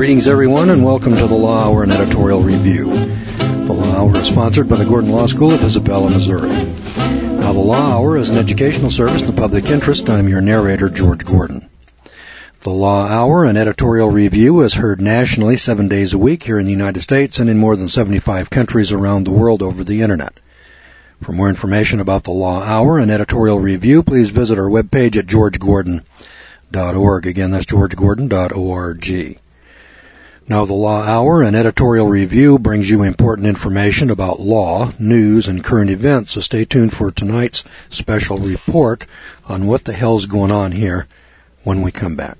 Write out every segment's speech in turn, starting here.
Greetings, everyone, and welcome to the Law Hour and Editorial Review. The Law Hour is sponsored by the Gordon Law School of Isabella, Missouri. Now, the Law Hour is an educational service in the public interest. I'm your narrator, George Gordon. The Law Hour and Editorial Review is heard nationally 7 days a week here in the United States and in more than 75 countries around the world over the Internet. For more information about the Law Hour and Editorial Review, please visit our webpage at georgegordon.org. Again, that's georgegordon.org. Now, the Law Hour and Editorial Review brings you important information about law, news, and current events, so stay tuned for tonight's special report on what the hell's going on here when we come back.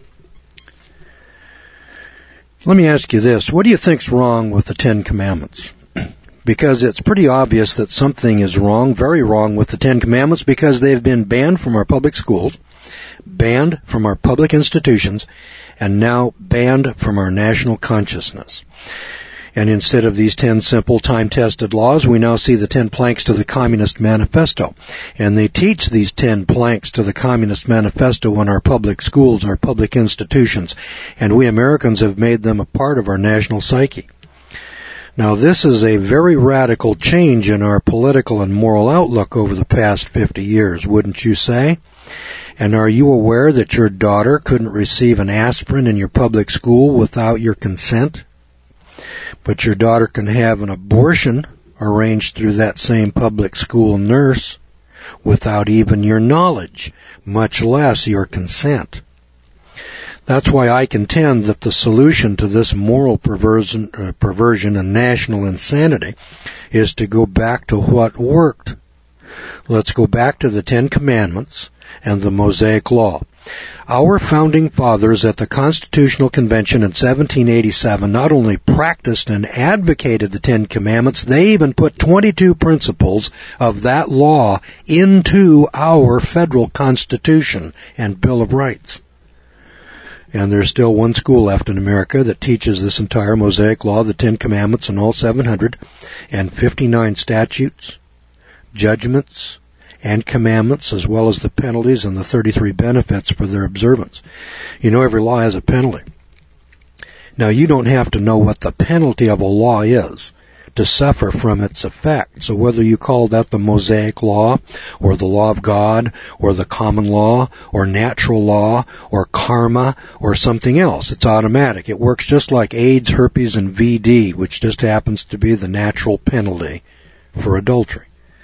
Let me ask you this. What do you think's wrong with the Ten Commandments? Because it's pretty obvious that something is wrong, very wrong, with the Ten Commandments because they've been banned from our public schools, banned from our public institutions, and now banned from our national consciousness. And instead of these 10 simple, time-tested laws, we now see the 10 planks to the Communist Manifesto. And they teach these 10 planks to the Communist Manifesto in our public schools, our public institutions, and we Americans have made them a part of our national psyche. Now, this is a very radical change in our political and moral outlook over the past 50 years, wouldn't you say? And are you aware that your daughter couldn't receive an aspirin in your public school without your consent? But your daughter can have an abortion arranged through that same public school nurse without even your knowledge, much less your consent. That's why I contend that the solution to this moral perversion and national insanity is to go back to what worked. Let's go back to the Ten Commandments and the Mosaic Law. Our founding fathers at the Constitutional Convention in 1787 not only practiced and advocated the Ten Commandments, they even put 22 principles of that law into our federal Constitution and Bill of Rights. And there's still one school left in America that teaches this entire Mosaic Law, the Ten Commandments, and all 759 statutes, judgments, and commandments, as well as the penalties and the 33 benefits for their observance. You know, every law has a penalty. Now, you don't have to know what the penalty of a law is to suffer from its effect. So whether you call that the Mosaic Law, or the Law of God, or the Common Law, or Natural Law, or Karma, or something else, it's automatic. It works just like AIDS, herpes, and VD, which just happens to be the natural penalty for adultery.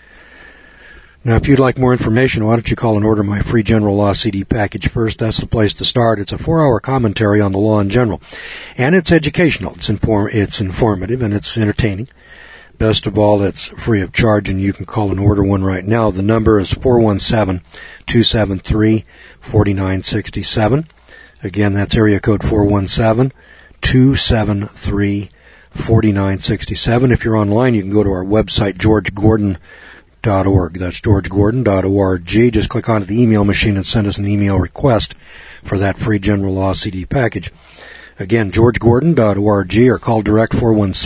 Now, if you'd like more information, why don't you call and order my free General Law CD package first? That's the place to start. It's a 4-hour commentary on the law in general. And it's educational. It's informative, and it's entertaining. Best of all, it's free of charge, and you can call and order one right now. The number is 417-273-4967. Again, that's area code 417-273-4967. If you're online, you can go to our website, georgegordon.org. That's georgegordon.org. Just click onto the email machine and send us an email request for that free General Law CD package. Again, georgegordon.org, or call direct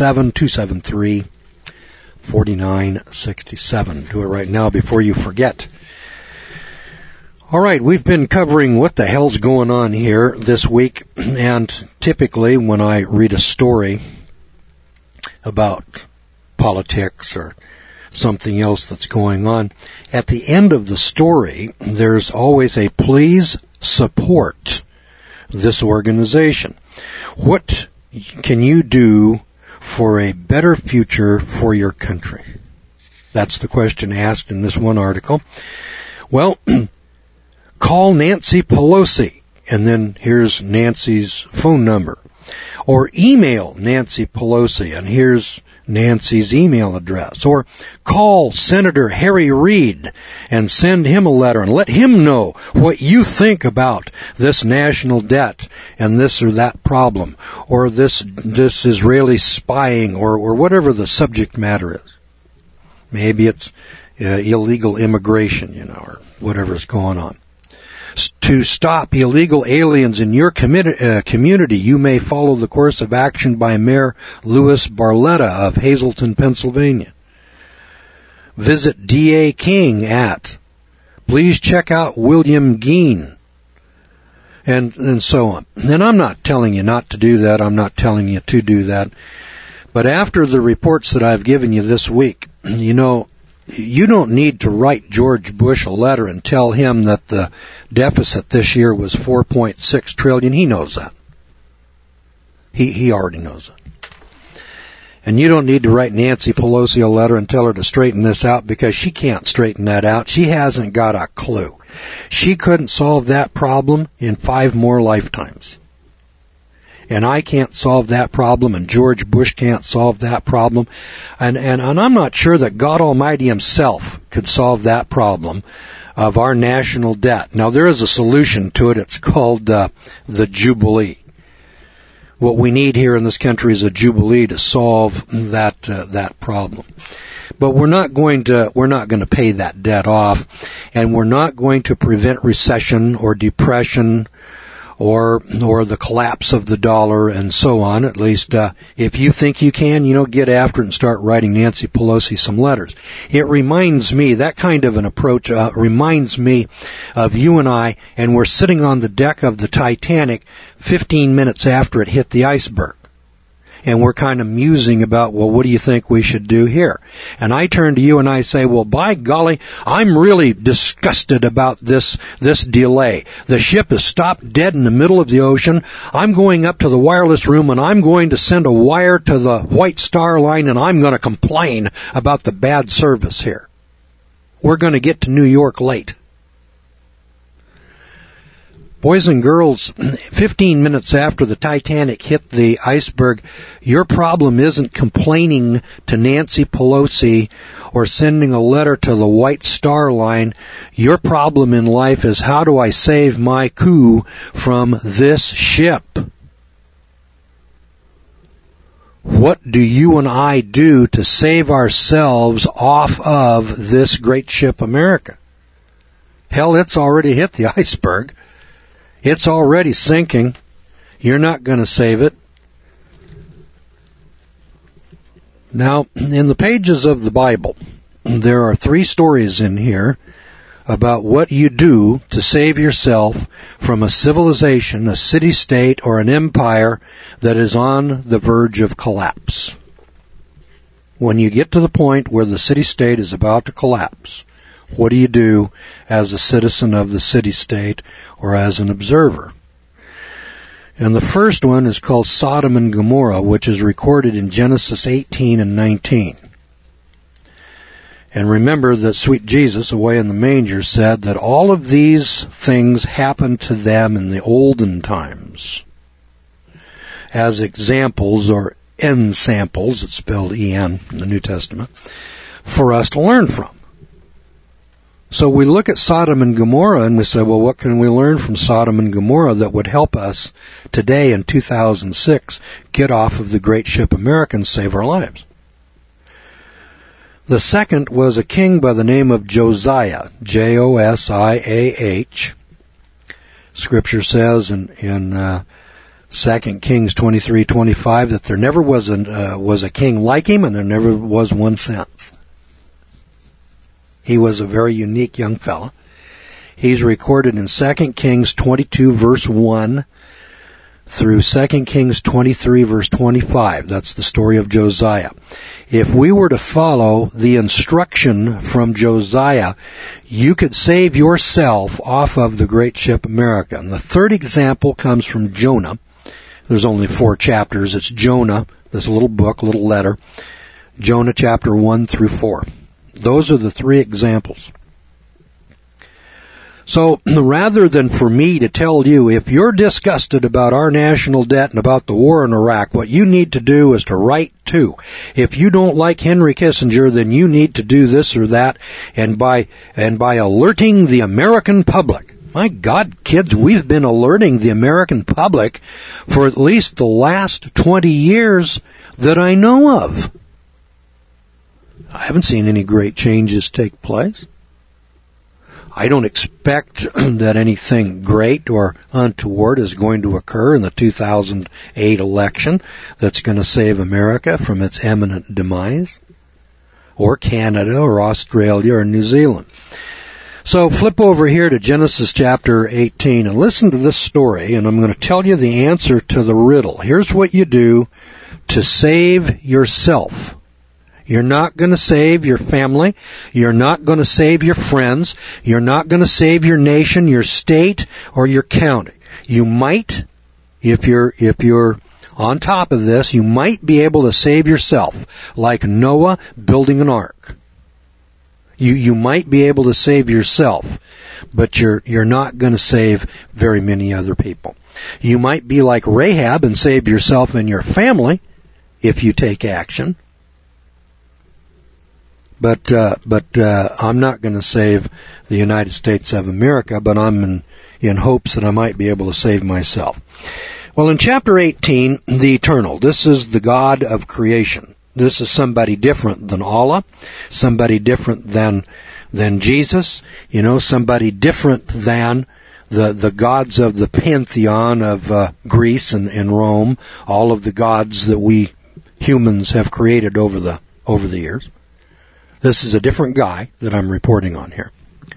417-273-4967. Do it right now before you forget. All right, we've been covering what the hell's going on here this week, and typically when I read a story about politics or something else that's going on, at the end of the story, there's always a please support this organization. What can you do for a better future for your country? That's the question asked in this one article. Well, call Nancy Pelosi, and then here's Nancy's phone number. Or email Nancy Pelosi, and here's Nancy's email address. Or call Senator Harry Reid and send him a letter and let him know what you think about this national debt and this or that problem, or this Israeli spying, or whatever the subject matter is. Maybe it's illegal immigration, or whatever's going on. To stop illegal aliens in your community, you may follow the course of action by Mayor Louis Barletta of Hazleton, Pennsylvania. Visit D.A. King at, please check out William Geen and so on. And I'm not telling you not to do that. I'm not telling you to do that. But after the reports that I've given you this week, you don't need to write George Bush a letter and tell him that the deficit this year was $4.6 trillion. He knows that. He already knows it. And you don't need to write Nancy Pelosi a letter and tell her to straighten this out, because she can't straighten that out. She hasn't got a clue. She couldn't solve that problem in 5 more lifetimes. And I can't solve that problem, and George Bush can't solve that problem. And I'm not sure that God Almighty himself could solve that problem of our national debt. Now, there is a solution to it. It's called the Jubilee. What we need here in this country is a Jubilee to solve that problem. But we're not going to pay that debt off, and we're not going to prevent recession or depression or the collapse of the dollar and so on. At least if you think you can, get after it and start writing Nancy Pelosi some letters. It reminds me, that kind of an approach reminds me of you and I, and we're sitting on the deck of the Titanic 15 minutes after it hit the iceberg. And we're kind of musing about, well, what do you think we should do here? And I turn to you and I say, well, by golly, I'm really disgusted about this delay. The ship is stopped dead in the middle of the ocean. I'm going up to the wireless room and I'm going to send a wire to the White Star Line, and I'm going to complain about the bad service here. We're going to get to New York late. Boys and girls, 15 minutes after the Titanic hit the iceberg, your problem isn't complaining to Nancy Pelosi or sending a letter to the White Star Line. Your problem in life is, how do I save my coup from this ship? What do you and I do to save ourselves off of this great ship America? Hell, it's already hit the iceberg. It's already sinking. You're not going to save it. Now, in the pages of the Bible, there are 3 stories in here about what you do to save yourself from a civilization, a city-state, or an empire that is on the verge of collapse. When you get to the point where the city-state is about to collapse, what do you do as a citizen of the city-state or as an observer? And the first one is called Sodom and Gomorrah, which is recorded in Genesis 18 and 19. And remember that sweet Jesus, away in the manger, said that all of these things happened to them in the olden times as examples, or ensamples, it's spelled E-N in the New Testament, for us to learn from. So we look at Sodom and Gomorrah and we say, well, what can we learn from Sodom and Gomorrah that would help us today in 2006 get off of the great ship America and save our lives? The second was a king by the name of Josiah, Josiah. Scripture says in 2 Kings 23:25 that there never was a king like him, and there never was one since. He was a very unique young fellow. He's recorded in 2 Kings 22 verse 1 through 2 Kings 23 verse 25. That's the story of Josiah. If we were to follow the instruction from Josiah, you could save yourself off of the great ship America. And the third example comes from Jonah. There's only 4 chapters. It's Jonah, this little book, little letter. Jonah chapter 1 through 4. Those are the 3 examples. So rather than for me to tell you, if you're disgusted about our national debt and about the war in Iraq, what you need to do is to write to. If you don't like Henry Kissinger, then you need to do this or that. And by alerting the American public, my God, kids, we've been alerting the American public for at least the last 20 years that I know of. I haven't seen any great changes take place. I don't expect that anything great or untoward is going to occur in the 2008 election that's going to save America from its imminent demise, or Canada or Australia or New Zealand. So flip over here to Genesis chapter 18 and listen to this story, and I'm going to tell you the answer to the riddle. Here's what you do to save yourself. You're not going to save your family. You're not going to save your friends. You're not going to save your nation, your state, or your county. You might, if you're on top of this, you might be able to save yourself, like Noah building an ark. You might be able to save yourself, but you're not going to save very many other people. You might be like Rahab and save yourself and your family if you take action. But I'm not going to save the United States of America, but I'm in hopes that I might be able to save myself. Well, in chapter 18, the Eternal, this is the God of creation. This is somebody different than Allah, somebody different than Jesus, somebody different than the gods of the pantheon of Greece and Rome, all of the gods that we humans have created over the years. This is a different guy that I'm reporting on here.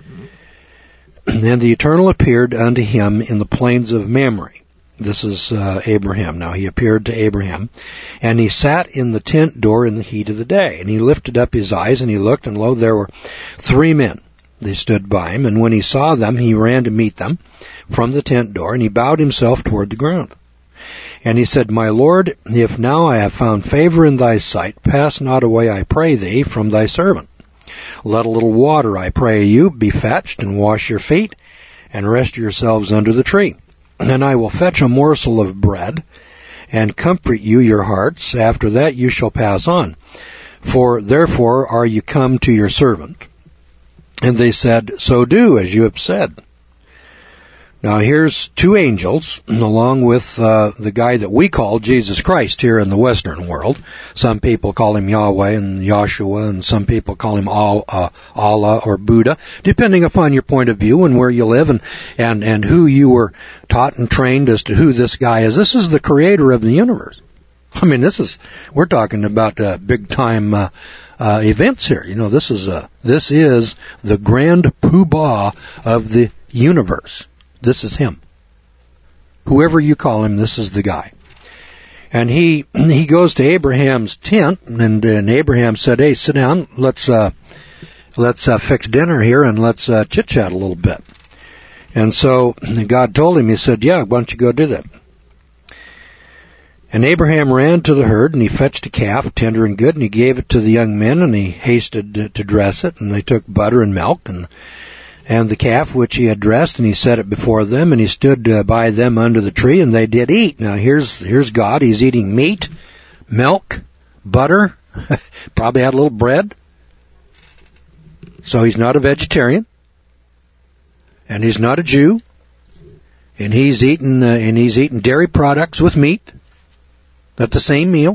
And the Eternal appeared unto him in the plains of Mamre. This is Abraham. Now he appeared to Abraham, and he sat in the tent door in the heat of the day. And he lifted up his eyes, and he looked, and lo, there were 3 men. They stood by him, and when he saw them, he ran to meet them from the tent door, and he bowed himself toward the ground. And he said, My Lord, if now I have found favor in thy sight, pass not away, I pray thee, from thy servant. Let a little water, I pray you, be fetched, and wash your feet, and rest yourselves under the tree. And I will fetch a morsel of bread, and comfort you your hearts. After that you shall pass on. For therefore are you come to your servant. And they said, So do as you have said. Now here's 2 angels, along with the guy that we call Jesus Christ here in the Western world. Some people call him Yahweh and Yahshua, and some people call him Allah or Buddha, depending upon your point of view and where you live and who you were taught and trained as to who this guy is. This is the creator of the universe. I mean, we're talking about big time events here. This is the grand poobah of the universe. This is him. Whoever you call him, this is the guy. And he goes to Abraham's tent, and Abraham said, Hey, sit down, let's fix dinner here, and let's chit-chat a little bit. And so God told him, he said, Yeah, why don't you go do that? And Abraham ran to the herd, and he fetched a calf, tender and good, and he gave it to the young men, and he hasted to dress it, and they took butter and milk, and the calf which he had dressed, and he set it before them, and he stood by them under the tree, and they did eat. Now here's God. He's eating meat, milk, butter, probably had a little bread. So he's not a vegetarian, and he's not a Jew, and he's eating dairy products with meat at the same meal.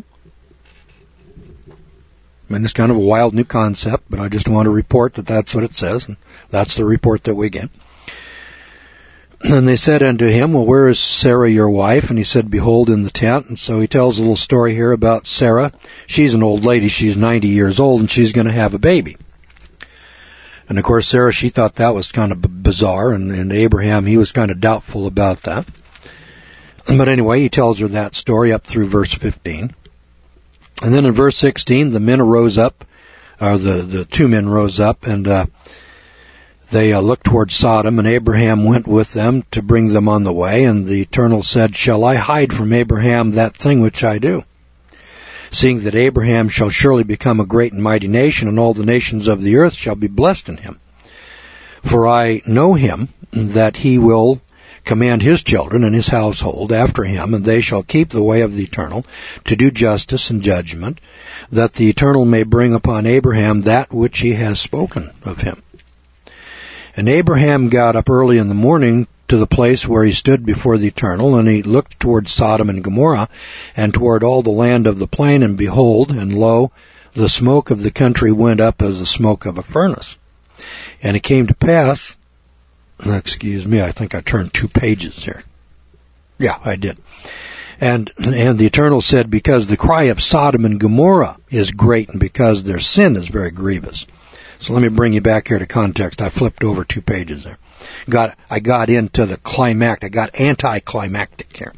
I mean, it's kind of a wild new concept, but I just want to report that that's what it says, and that's the report that we get. And they said unto him, Well, where is Sarah your wife? And he said, Behold, in the tent. And so he tells a little story here about Sarah. She's an old lady. She's 90 years old, and she's going to have a baby. And of course, Sarah, she thought that was kind of bizarre, and Abraham, he was kind of doubtful about that. But anyway, he tells her that story up through verse 15. And then in verse 16, the men arose up, or the 2 men rose up, and they looked toward Sodom, and Abraham went with them to bring them on the way. And the Eternal said, Shall I hide from Abraham that thing which I do? Seeing that Abraham shall surely become a great and mighty nation, and all the nations of the earth shall be blessed in him. For I know him, that he will command his children and his household after him, and they shall keep the way of the Eternal, to do justice and judgment, that the Eternal may bring upon Abraham that which he has spoken of him. And Abraham got up early in the morning to the place where he stood before the Eternal, and he looked toward Sodom and Gomorrah, and toward all the land of the plain, and behold, and lo, the smoke of the country went up as the smoke of a furnace. And it came to pass, excuse me, I think I turned 2 pages here. Yeah, I did. And the Eternal said, Because the cry of Sodom and Gomorrah is great, and because their sin is very grievous. So let me bring you back here to context. I flipped over 2 pages there. I got into the climactic. I got anticlimactic here.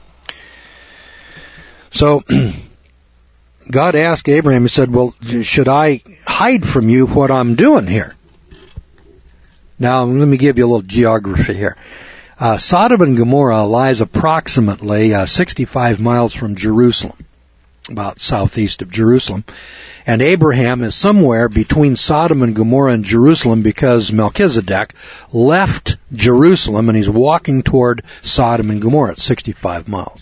So God asked Abraham, he said, well, should I hide from you what I'm doing here? Now, let me give you a little geography here. Sodom and Gomorrah lies approximately 65 miles from Jerusalem, about southeast of Jerusalem. And Abraham is somewhere between Sodom and Gomorrah and Jerusalem because Melchizedek left Jerusalem and he's walking toward Sodom and Gomorrah at 65 miles.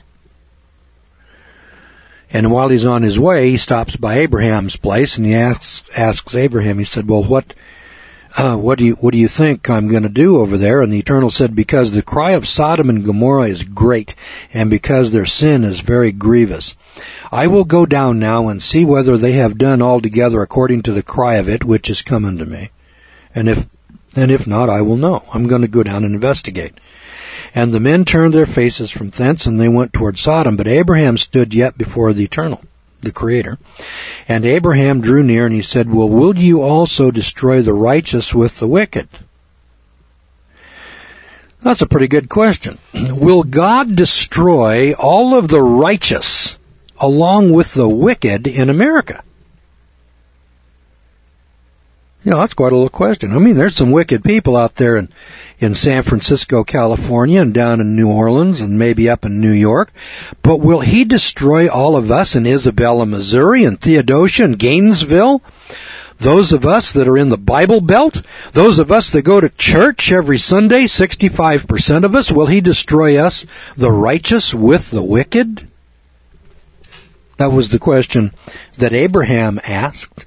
And while he's on his way, he stops by Abraham's place and he asks Abraham, he said, well, what do you think I'm going to do over there? And the Eternal said, because the cry of Sodom and Gomorrah is great, and because their sin is very grievous. I will go down now and see whether they have done altogether according to the cry of it which is come unto me. And if not, I will know. I'm going to go down and investigate. And the men turned their faces from thence, and they went toward Sodom. But Abraham stood yet before the Eternal, the Creator. And Abraham drew near, and he said, well, will you also destroy the righteous with the wicked? That's a pretty good question. Will God destroy all of the righteous along with the wicked in America? You know, that's quite a little question. I mean, there's some wicked people out there in San Francisco, California, and down in New Orleans, and maybe up in New York. But will he destroy all of us in Isabella, Missouri, and Theodosia, and Gainesville? Those of us that are in the Bible Belt? Those of us that go to church every Sunday, 65% of us? Will he destroy us, the righteous, with the wicked? That was the question that Abraham asked.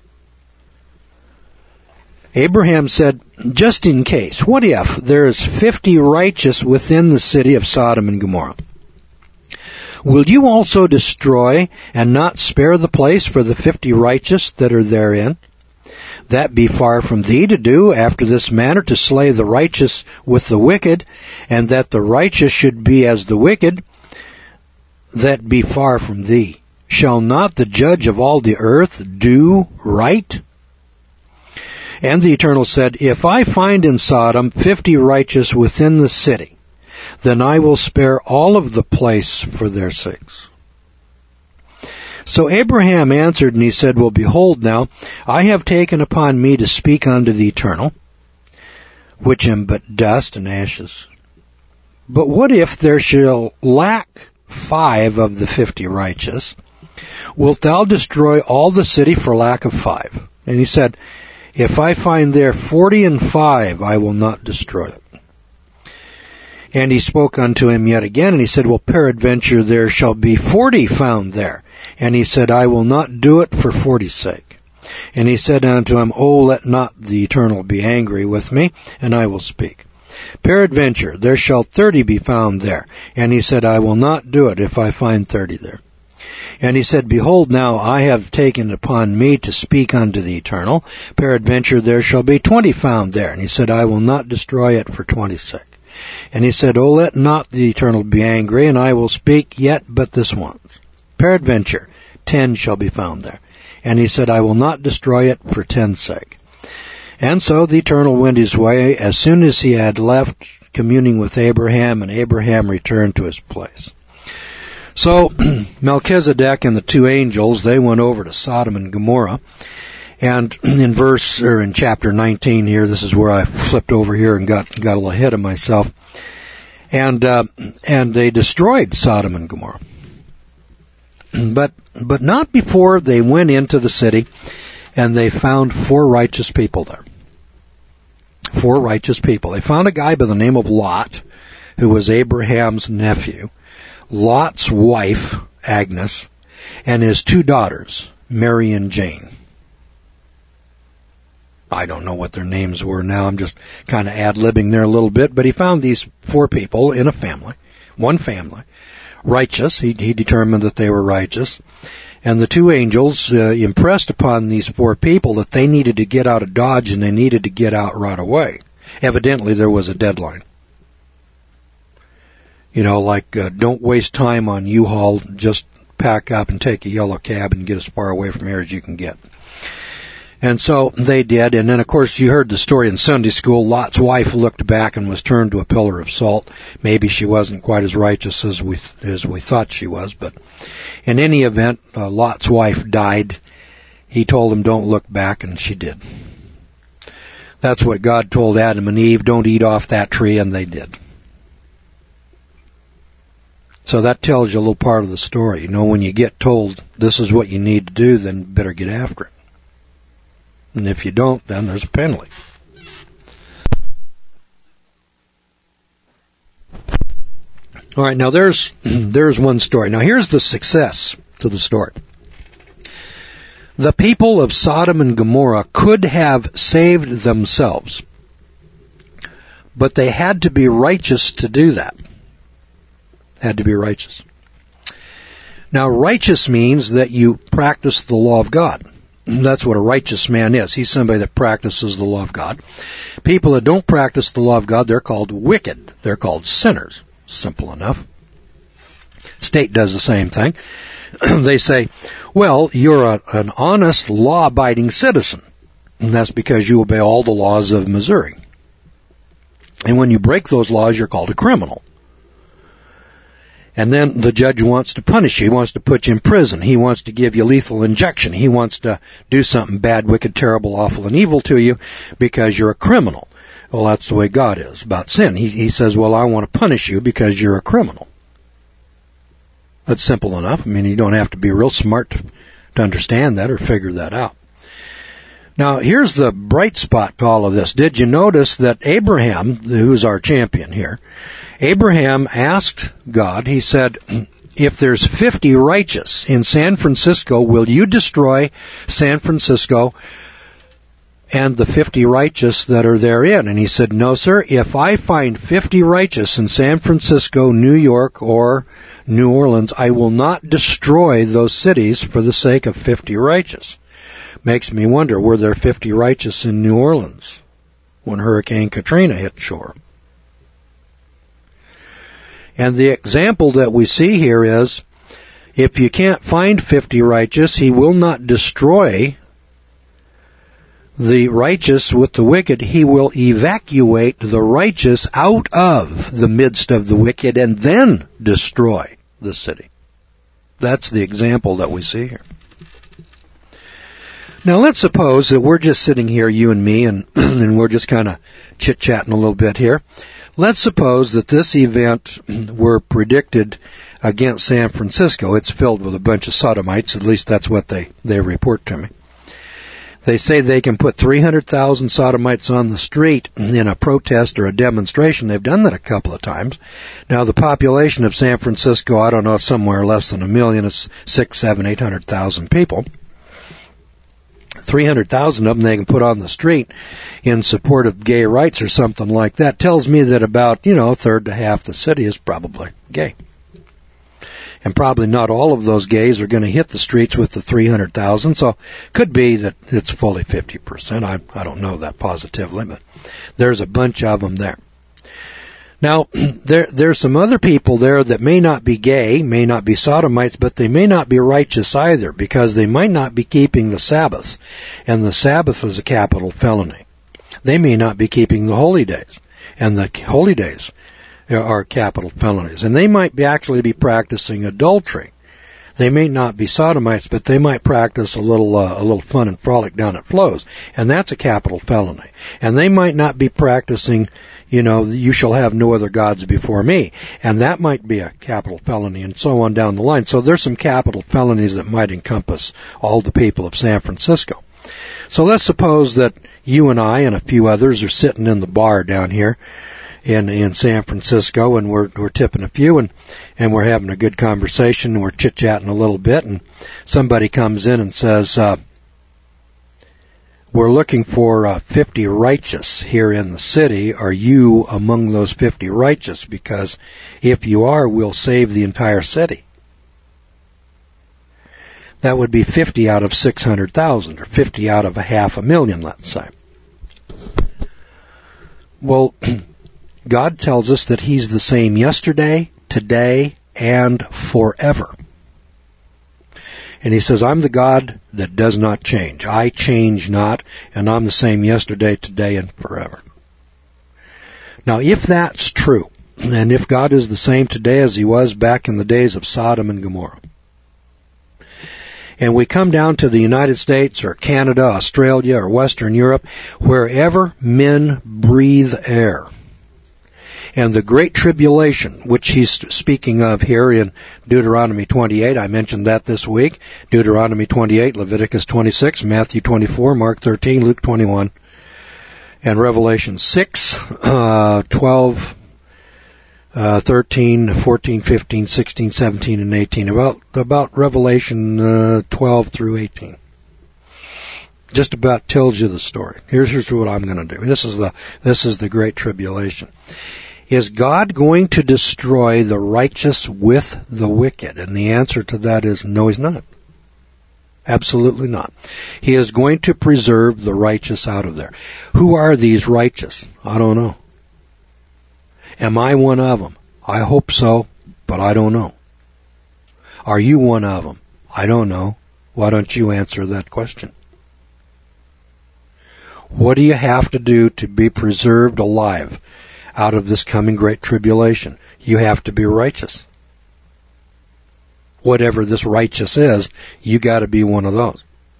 Abraham said, just in case, what if there's 50 righteous within the city of Sodom and Gomorrah? Will you also destroy and not spare the place for the 50 righteous that are therein? That be far from thee to do after this manner, to slay the righteous with the wicked, and that the righteous should be as the wicked, that be far from thee. Shall not the judge of all the earth do right? And the Eternal said, if I find in Sodom 50 righteous within the city, then I will spare all of the place for their sakes. So Abraham answered, and he said, well, behold now, I have taken upon me to speak unto the Eternal, which am but dust and ashes. But what if there shall lack 5 of the 50 righteous? Wilt thou destroy all the city for lack of 5? And he said, if I find there 40 and 5, I will not destroy it. And he spoke unto him yet again, and he said, well, peradventure there shall be 40 found there. And he said, I will not do it for 40's sake. And he said unto him, oh, let not the Eternal be angry with me, and I will speak. Peradventure there shall 30 be found there. And he said, I will not do it if I find 30 there. And he said, behold, now I have taken upon me to speak unto the Eternal. Peradventure there shall be 20 found there. And he said, I will not destroy it for 20's sake. And he said, oh, let not the Eternal be angry, and I will speak yet but this once. Peradventure 10 shall be found there. And he said, I will not destroy it for 10's sake. And so the Eternal went his way as soon as he had left communing with Abraham, and Abraham returned to his place. So Melchizedek and the 2 angels, they went over to Sodom and Gomorrah. And in chapter 19 here, this is where I flipped over here and got a little ahead of myself. And they destroyed Sodom and Gomorrah. But not before they went into the city and they found 4 righteous people there. 4 righteous people. They found a guy by the name of Lot, who was Abraham's nephew, Lot's wife, Agnes, and his 2 daughters, Mary and Jane. I don't know what their names were now. I'm just kind of ad-libbing there a little bit. But he found these 4 people in a family, one family, righteous. He determined that they were righteous. And the 2 angels impressed upon these 4 people that they needed to get out of Dodge and they needed to get out right away. Evidently, there was a deadline. You know, like, don't waste time on U-Haul. Just pack up and take a yellow cab and get as far away from here as you can get. And so they did, and then of course you heard the story in Sunday school. Lot's wife looked back and was turned to a pillar of salt. Maybe she wasn't quite as righteous as we thought she was, but in any event, Lot's wife died. He told him, don't look back, and she did. That's what God told Adam and Eve, don't eat off that tree, and they did. So that tells you a little part of the story. You know, when you get told this is what you need to do, then you better get after it. And if you don't, then there's a penalty. All right, now there's one story. Now here's the success to the story. The people of Sodom and Gomorrah could have saved themselves, but they had to be righteous to do that. Had to be righteous. Now, righteous means that you practice the law of God. That's what a righteous man is. He's somebody that practices the law of God. People that don't practice the law of God, they're called wicked. They're called sinners. Simple enough. State does the same thing. They say, well, you're an honest, law-abiding citizen. And that's because you obey all the laws of Missouri. And when you break those laws, you're called a criminal. And then the judge wants to punish you. He wants to put you in prison. He wants to give you lethal injection. He wants to do something bad, wicked, terrible, awful, and evil to you because you're a criminal. Well, that's the way God is about sin. He says, well, I want to punish you because you're a criminal. That's simple enough. I mean, you don't have to be real smart to understand that or figure that out. Now, here's the bright spot to all of this. Did you notice that Abraham, who's our champion here, Abraham asked God, he said, if there's 50 righteous in San Francisco, will you destroy San Francisco and the 50 righteous that are therein? And he said, no, sir, if I find 50 righteous in San Francisco, New York, or New Orleans, I will not destroy those cities for the sake of 50 righteous. Makes me wonder, were there 50 righteous in New Orleans when Hurricane Katrina hit shore? And the example that we see here is, if you can't find 50 righteous, he will not destroy the righteous with the wicked. He will evacuate the righteous out of the midst of the wicked and then destroy the city. That's the example that we see here. Now let's suppose that we're just sitting here, you and me, and we're just kind of chit-chatting a little bit here. Let's suppose that this event were predicted against San Francisco. It's filled with a bunch of sodomites. At least that's what they report to me. They say they can put 300,000 sodomites on the street in a protest or a demonstration. They've done that a couple of times. Now, the population of San Francisco, I don't know, somewhere less than 1 million, is 6, 7, 800,000 people. 300,000 of them they can put on the street in support of gay rights or something like that. Tells me that about, a third to half the city is probably gay. And probably not all of those gays are going to hit the streets with the 300,000, so could be that it's fully 50%. I don't know that positively, but there's a bunch of them there. Now, there's some other people there that may not be gay, may not be sodomites, but they may not be righteous either, because they might not be keeping the Sabbath, and the Sabbath is a capital felony. They may not be keeping the holy days, and the holy days are capital felonies. And they might actually be practicing adultery. They may not be sodomites, but they might practice a little fun and frolic down at Flo's, and that's a capital felony. And they might not be practicing, you shall have no other gods before me, and that might be a capital felony, and so on down the line. So there's some capital felonies that might encompass all the people of San Francisco. So let's suppose that you and I and a few others are sitting in the bar down here in San Francisco, and we're tipping a few, and we're having a good conversation, and we're chit-chatting a little bit, and somebody comes in and says, we're looking for 50 righteous here in the city. Are you among those 50 righteous? Because if you are, we'll save the entire city. That would be 50 out of 600,000, or 50 out of 500,000, let's say. Well, God tells us that He's the same yesterday, today, and forever. And he says, I'm the God that does not change. I change not, and I'm the same yesterday, today, and forever. Now, if that's true, and if God is the same today as he was back in the days of Sodom and Gomorrah, and we come down to the United States or Canada, Australia, or Western Europe, wherever men breathe air, and the Great Tribulation, which he's speaking of here in Deuteronomy 28, I mentioned that this week, Deuteronomy 28, Leviticus 26, Matthew 24, Mark 13, Luke 21, and Revelation 6, 12, 13, 14, 15, 16, 17, and 18, about Revelation 12 through 18. Just about tells you the story. Here's what I'm going to do. This is the Great Tribulation. Is God going to destroy the righteous with the wicked? And the answer to that is no, he's not. Absolutely not. He is going to preserve the righteous out of there. Who are these righteous? I don't know. Am I one of them? I hope so, but I don't know. Are you one of them? I don't know. Why don't you answer that question? What do you have to do to be preserved alive out of this coming great tribulation? You have to be righteous. Whatever this righteous is, you got to be one of those.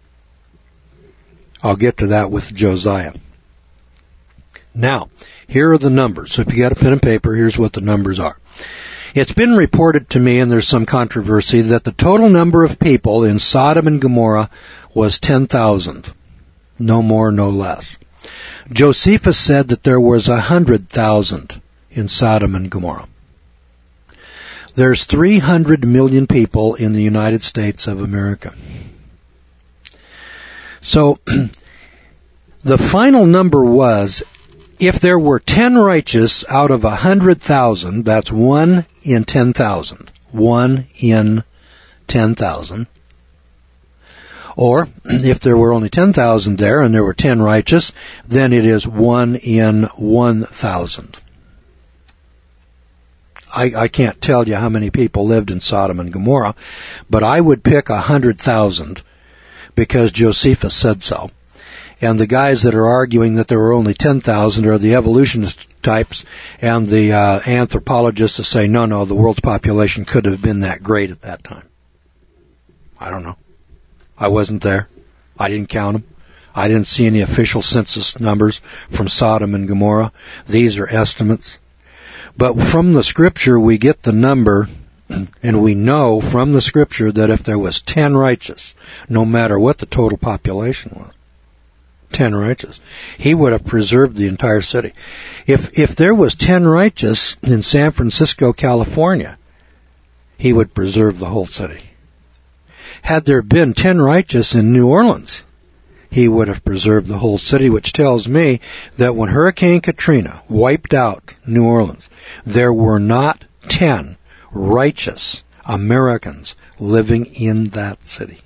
I'll get to that with Josiah. Now, here are the numbers. So if you got a pen and paper, here's what the numbers are. It's been reported to me, and there's some controversy, that the total number of people in Sodom and Gomorrah was 10,000. No more, no less. Josephus said that there was 100,000 in Sodom and Gomorrah. There's 300 million people in the United States of America. So, the final number was, if there were 10 righteous out of 100,000, that's 1 in 10,000. 1 in 10,000. Or, if there were only 10,000 there and there were 10 righteous, then it is 1 in 1,000. I can't tell you how many people lived in Sodom and Gomorrah, but I would pick 100,000 because Josephus said so. And the guys that are arguing that there were only 10,000 are the evolutionist types and the anthropologists that say, no, the world's population could have been that great at that time. I don't know. I wasn't there. I didn't count them. I didn't see any official census numbers from Sodom and Gomorrah. These are estimates. But from the Scripture, we get the number, and we know from the Scripture that if there was 10 righteous, no matter what the total population was, 10 righteous, he would have preserved the entire city. If there was 10 righteous in San Francisco, California, he would preserve the whole city. Had there been 10 righteous in New Orleans, he would have preserved the whole city, which tells me that when Hurricane Katrina wiped out New Orleans, there were not 10 righteous Americans living in that city.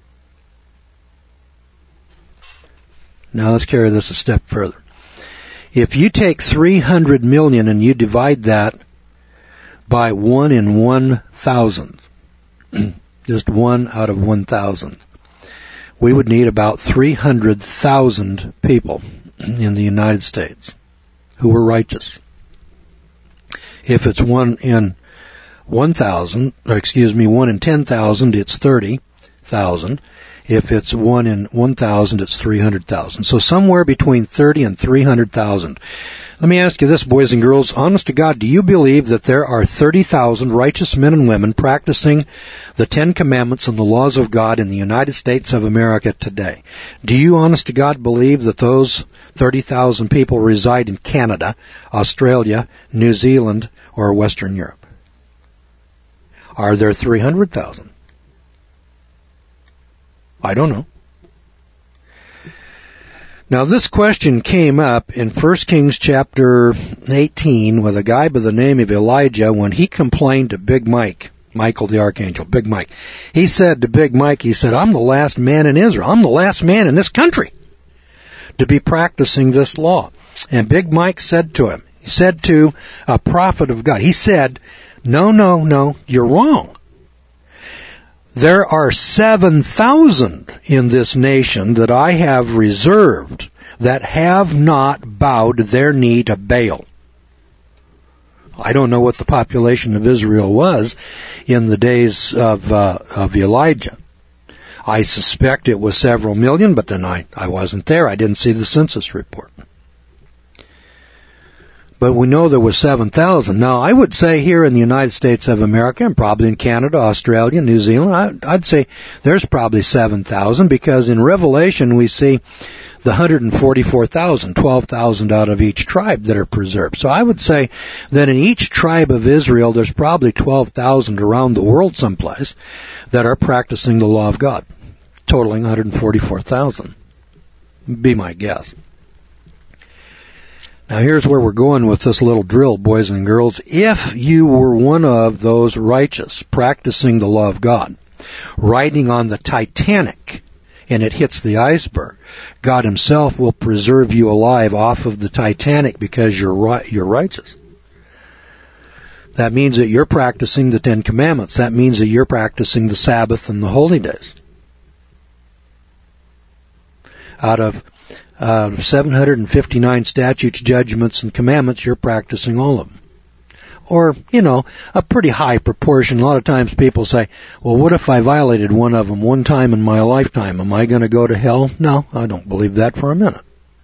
Now let's carry this a step further. If you take 300 million and you divide that by 1 in 1,000, just 1 out of 1,000, we would need about 300,000 people in the United States who were righteous. If it's 1 in 1,000, 1 in 10,000, it's 30,000. If it's 1 in 1,000, it's 300,000. So somewhere between 30 and 300,000. Let me ask you this, boys and girls. Honest to God, do you believe that there are 30,000 righteous men and women practicing the 10 Commandments and the laws of God in the United States of America today? Do you, honest to God, believe that those 30,000 people reside in Canada, Australia, New Zealand, or Western Europe? Are there 300,000? I don't know. Now, this question came up in 1 Kings chapter 18 with a guy by the name of Elijah when he complained to Big Mike, Michael the Archangel, Big Mike. He said to Big Mike, he said, I'm the last man in Israel. I'm the last man in this country to be practicing this law. And Big Mike said to him, he said to a prophet of God, he said, no, you're wrong. There are 7,000 in this nation that I have reserved that have not bowed their knee to Baal. I don't know what the population of Israel was in the days of Elijah. I suspect it was several million, but then I wasn't there. I didn't see the census report. But we know there was 7,000. Now, I would say here in the United States of America, and probably in Canada, Australia, New Zealand, I'd say there's probably 7,000, because in Revelation we see the 144,000, 12,000 out of each tribe that are preserved. So I would say that in each tribe of Israel, there's probably 12,000 around the world someplace that are practicing the law of God, totaling 144,000. Be my guess. Now here's where we're going with this little drill, boys and girls. If you were one of those righteous practicing the law of God, riding on the Titanic, and it hits the iceberg, God himself will preserve you alive off of the Titanic because you're righteous. That means that you're practicing the Ten Commandments. That means that you're practicing the Sabbath and the holy days. Out of 759 statutes, judgments, and commandments, you're practicing all of them. Or, a pretty high proportion. A lot of times people say, well, what if I violated one of them one time in my lifetime? Am I going to go to hell? No, I don't believe that for a minute.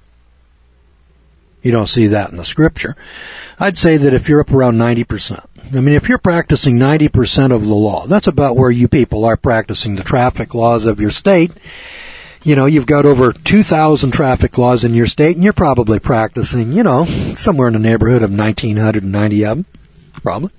You don't see that in the scripture. I'd say that if you're up around 90%, if you're practicing 90% of the law, that's about where you people are practicing the traffic laws of your state. You've got over 2,000 traffic laws in your state, and you're probably practicing, somewhere in the neighborhood of 1,990 of them. Probably.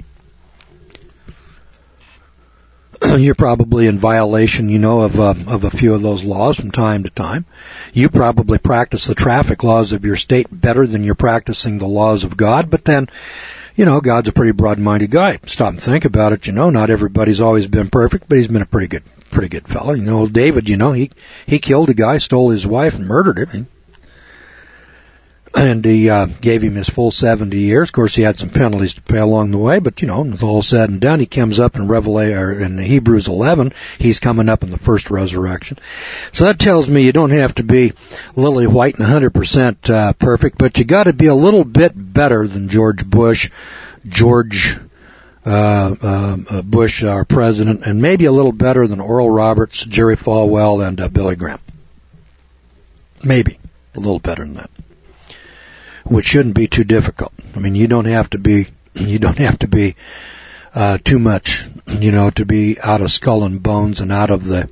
You're probably in violation, of a few of those laws from time to time. You probably practice the traffic laws of your state better than you're practicing the laws of God, but then, God's a pretty broad-minded guy. Stop and think about it, not everybody's always been perfect, but he's been a pretty good fellow. David, he killed a guy, stole his wife, and murdered him. And he gave him his full 70 years. Of course, he had some penalties to pay along the way, but, with all said and done, he comes up in Hebrews 11. He's coming up in the first resurrection. So that tells me you don't have to be lily white and 100% perfect, but you got to be a little bit better than George Bush, Bush, our president, and maybe a little better than Oral Roberts, Jerry Falwell, and Billy Graham. Maybe a little better than that. Which shouldn't be too difficult. You don't have to be too much, to be out of skull and bones and out of the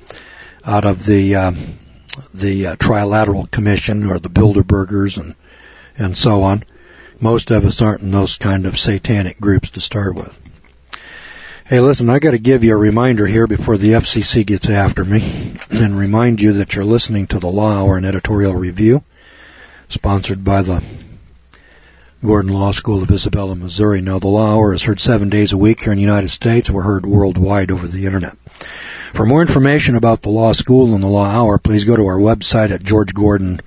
Trilateral Commission or the Bilderbergers and so on. Most of us aren't in those kind of satanic groups to start with. Hey, listen, I got to give you a reminder here before the FCC gets after me, and remind you that you're listening to the Law Hour and Editorial Review, sponsored by the Gordon Law School of Isabella, Missouri. Now, the Law Hour is heard 7 days a week here in the United States. We're heard worldwide over the Internet. For more information about the Law School and the Law Hour, please go to our website at georgegordon.org,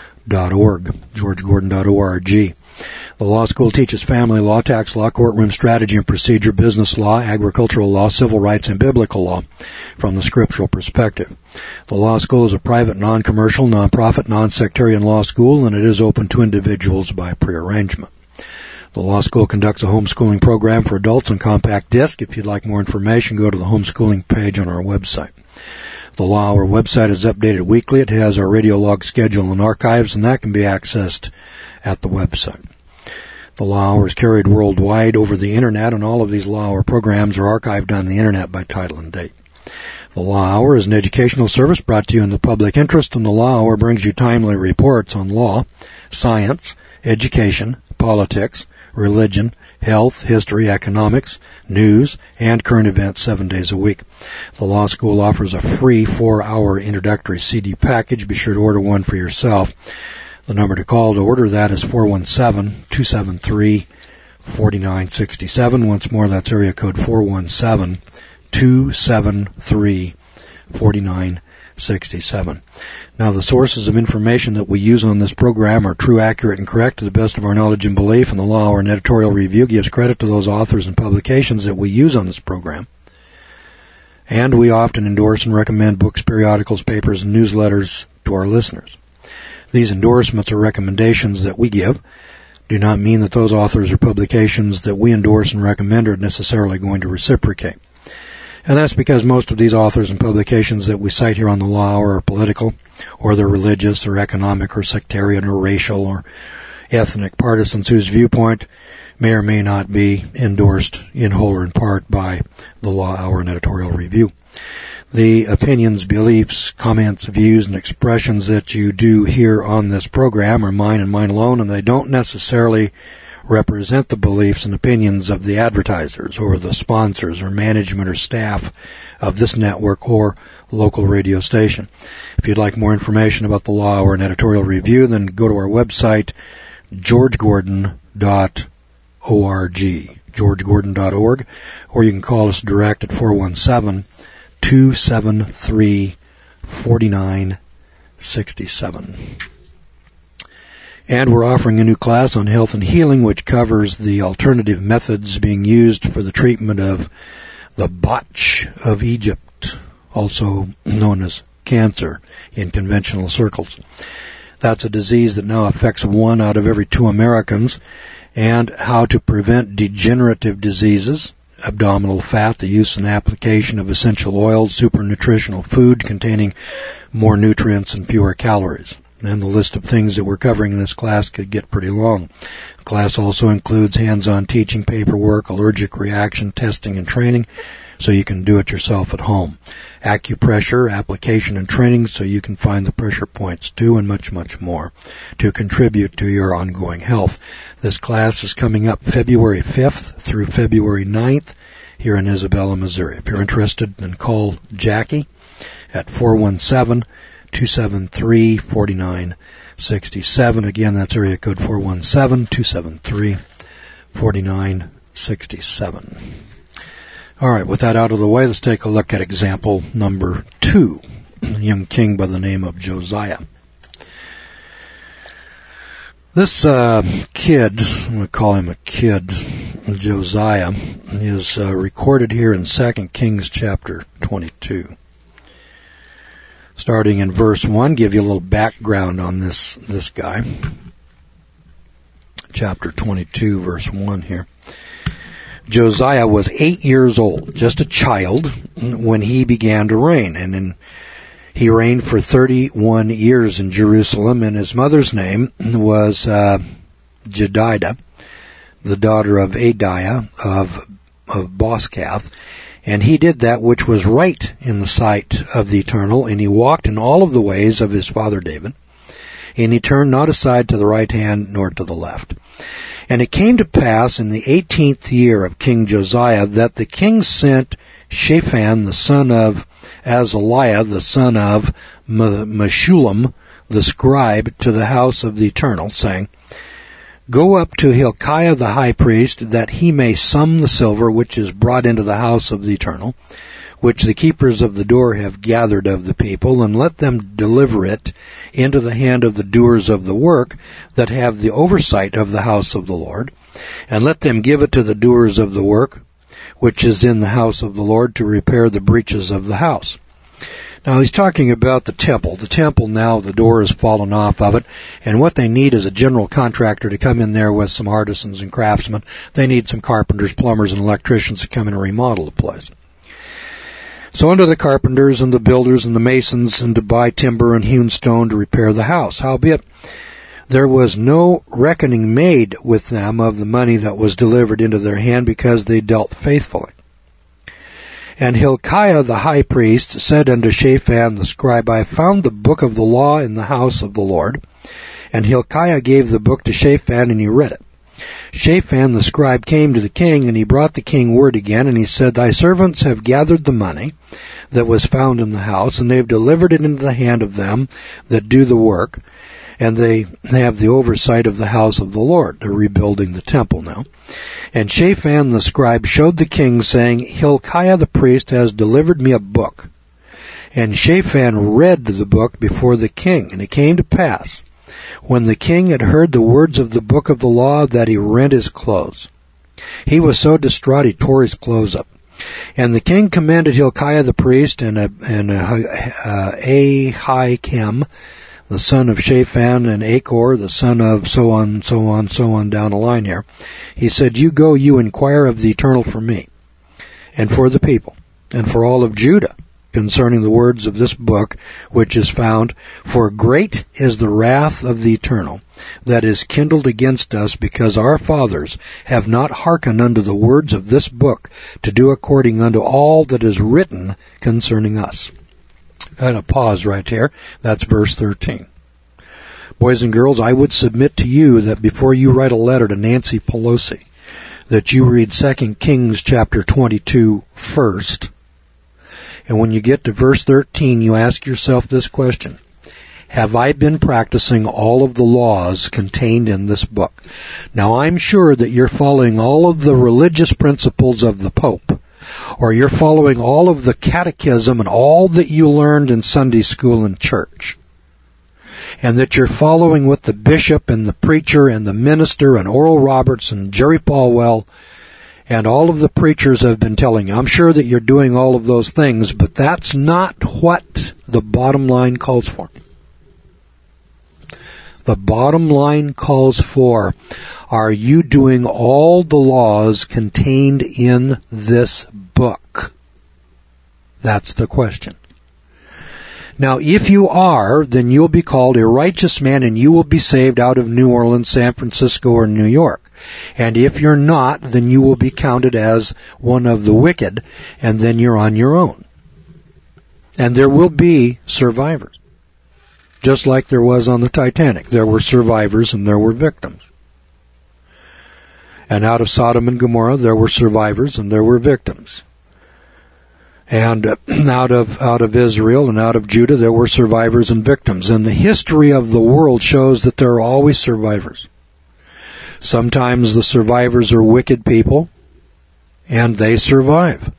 georgegordon.org. The Law School teaches family law, tax law, courtroom strategy and procedure, business law, agricultural law, civil rights, and biblical law from the scriptural perspective. The Law School is a private, non-commercial, non-profit, non-sectarian law school, and it is open to individuals by prearrangement. The Law School conducts a homeschooling program for adults on compact disc. If you'd like more information, go to the homeschooling page on our website. The Law Hour website is updated weekly. It has our radio log schedule and archives, and that can be accessed at the website. The Law Hour is carried worldwide over the Internet, and all of these Law Hour programs are archived on the Internet by title and date. The Law Hour is an educational service brought to you in the public interest, and the Law Hour brings you timely reports on law, science, education, politics, religion, health, history, economics, news, and current events 7 days a week. The Law School offers a free 4-hour introductory CD package. Be sure to order one for yourself. The number to call to order that is 417-273-4967. Once more, that's area code 417-273-4967. Now, the sources of information that we use on this program are true, accurate, and correct to the best of our knowledge and belief, and the Law Hour and Editorial Review gives credit to those authors and publications that we use on this program. And we often endorse and recommend books, periodicals, papers, and newsletters to our listeners. These endorsements or recommendations that we give do not mean that those authors or publications that we endorse and recommend are necessarily going to reciprocate. And that's because most of these authors and publications that we cite here on the Law Hour are political, or they're religious, or economic, or sectarian, or racial, or ethnic partisans whose viewpoint may or may not be endorsed in whole or in part by the Law Hour and Editorial Review. The opinions, beliefs, comments, views, and expressions that you do here on this program are mine and mine alone, and they don't necessarily represent the beliefs and opinions of the advertisers or the sponsors or management or staff of this network or local radio station. If you'd like more information about the Law Hour and Editorial Review, then go to our website, georgegordon.org, georgegordon.org, or you can call us direct at 417-273-4967. And we're offering a new class on health and healing, which covers the alternative methods being used for the treatment of the botch of Egypt, also known as cancer in conventional circles. That's a disease that now affects 1 out of every 2 Americans, and how to prevent degenerative diseases, abdominal fat, the use and application of essential oils, super nutritional food containing more nutrients and fewer calories. And the list of things that we're covering in this class could get pretty long. The class also includes hands-on teaching, paperwork, allergic reaction testing and training, so you can do it yourself at home. Acupressure, application and training, so you can find the pressure points too, and much, much more to contribute to your ongoing health. This class is coming up February 5th through February 9th here in Isabella, Missouri. If you're interested, then call Jackie at 417-273-4967. Again, that's area code 417-273-4967. All right, with that out of the way, let's take a look at example number 2, a young king by the name of Josiah. This kid, I'm going to call him a kid, Josiah, is recorded here in 2 Kings chapter 22. Starting in verse 1, give you a little background on this guy. Chapter 22, verse 1 here. Josiah was 8 years old, just a child, when he began to reign. And he reigned for 31 years in Jerusalem, and his mother's name was Jedidah, the daughter of Adiah of Boskath. And he did that which was right in the sight of the Eternal, and he walked in all of the ways of his father David, and he turned not aside to the right hand nor to the left. And it came to pass in the 18th year of King Josiah that the king sent Shaphan the son of Azaliah, the son of Meshullam, the scribe, to the house of the Eternal, saying, Go up to Hilkiah the high priest, that he may sum the silver which is brought into the house of the Eternal, which the keepers of the door have gathered of the people, and let them deliver it into the hand of the doers of the work that have the oversight of the house of the Lord, and let them give it to the doers of the work which is in the house of the Lord, to repair the breaches of the house. Now he's talking about the temple. The temple now, the door has fallen off of it, and what they need is a general contractor to come in there with some artisans and craftsmen. They need some carpenters, plumbers, and electricians to come in and remodel the place. So unto the carpenters and the builders and the masons, and to buy timber and hewn stone to repair the house. Howbeit, there was no reckoning made with them of the money that was delivered into their hand, because they dealt faithfully. And Hilkiah the high priest said unto Shaphan the scribe, I found the book of the law in the house of the Lord. And Hilkiah gave the book to Shaphan, and he read it. Shaphan the scribe came to the king, and he brought the king word again, and he said, Thy servants have gathered the money that was found in the house, and they have delivered it into the hand of them that do the work, and they have the oversight of the house of the Lord. They're rebuilding the temple now. And Shaphan the scribe showed the king, saying, Hilkiah the priest has delivered me a book. And Shaphan read the book before the king. And it came to pass, when the king had heard the words of the book of the law, that he rent his clothes. He was so distraught he tore his clothes up. And the king commended Hilkiah the priest and Ahikam, the son of Shaphan, and Achor, the son of so on down the line here. He said, "You go, you inquire of the Eternal for me, and for the people, and for all of Judah, concerning the words of this book, which is found. For great is the wrath of the Eternal, that is kindled against us, because our fathers have not hearkened unto the words of this book, to do according unto all that is written concerning us." I'm going to pause right here. That's verse 13. Boys and girls, I would submit to you that before you write a letter to Nancy Pelosi, that you read 2 Kings chapter 22 first. And when you get to verse 13, you ask yourself this question: have I been practicing all of the laws contained in this book? Now, I'm sure that you're following all of the religious principles of the Pope, or you're following all of the catechism and all that you learned in Sunday school and church, and that you're following what the bishop and the preacher and the minister and Oral Roberts and Jerry Falwell and all of the preachers have been telling you. I'm sure that you're doing all of those things, but that's not what the bottom line calls for. The bottom line calls for, are you doing all the laws contained in this book? That's the question. Now, if you are, then you'll be called a righteous man and you will be saved out of New Orleans, San Francisco, or New York. And if you're not, then you will be counted as one of the wicked, and then you're on your own. And there will be survivors. Just like there was on the Titanic. There were survivors and there were victims. And out of Sodom and Gomorrah, there were survivors and there were victims. And out of Israel and out of Judah, there were survivors and victims. And the history of the world shows that there are always survivors. Sometimes the survivors are wicked people, and they survive.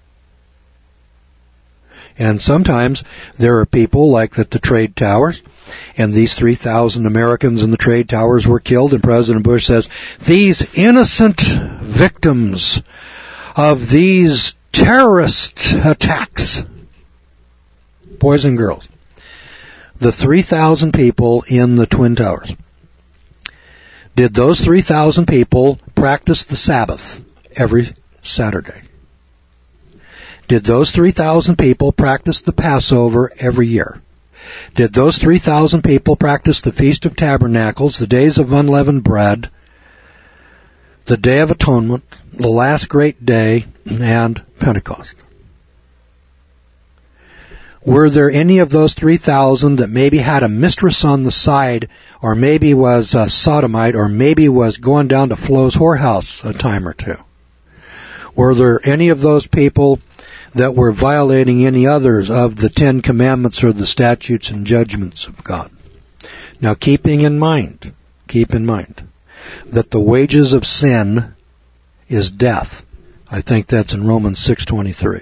And sometimes there are people like at the trade towers, and these 3,000 Americans in the trade towers were killed, and President Bush says, these innocent victims of these terrorist attacks. Boys and girls, the 3,000 people in the Twin Towers, did those 3,000 people practice the Sabbath every Saturday? Did those 3,000 people practice the Passover every year? Did those 3,000 people practice the Feast of Tabernacles, the days of unleavened bread, the Day of Atonement, the last great day, and Pentecost? Were there any of those 3,000 that maybe had a mistress on the side, or maybe was a sodomite, or maybe was going down to Flo's whorehouse a time or two? Were there any of those people that were violating any others of the 10 Commandments or the statutes and judgments of God? Now keep in mind that the wages of sin is death. I think that's in Romans 6:23.